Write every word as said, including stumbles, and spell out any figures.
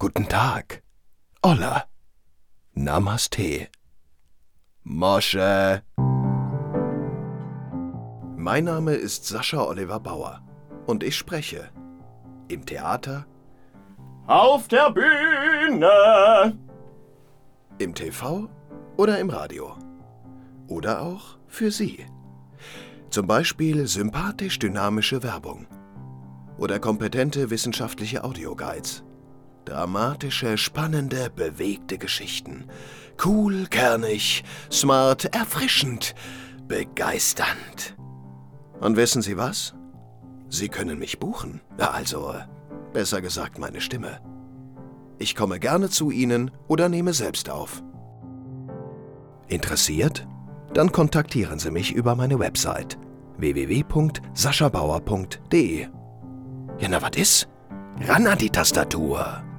Guten Tag. Olla. Namaste. Mosche. Mein Name ist Sascha Oliver Bauer und ich spreche im Theater, auf der Bühne, im T V oder im Radio oder auch für Sie. Zum Beispiel sympathisch-dynamische Werbung oder kompetente wissenschaftliche Audioguides. Dramatische, spannende, bewegte Geschichten. Cool, kernig, smart, erfrischend, begeisternd. Und wissen Sie was? Sie können mich buchen. Ja, also, besser gesagt, meine Stimme. Ich komme gerne zu Ihnen oder nehme selbst auf. Interessiert? Dann kontaktieren Sie mich über meine Website w w w punkt sascha bauer punkt d e. Ja, na, was ist? Ran an die Tastatur!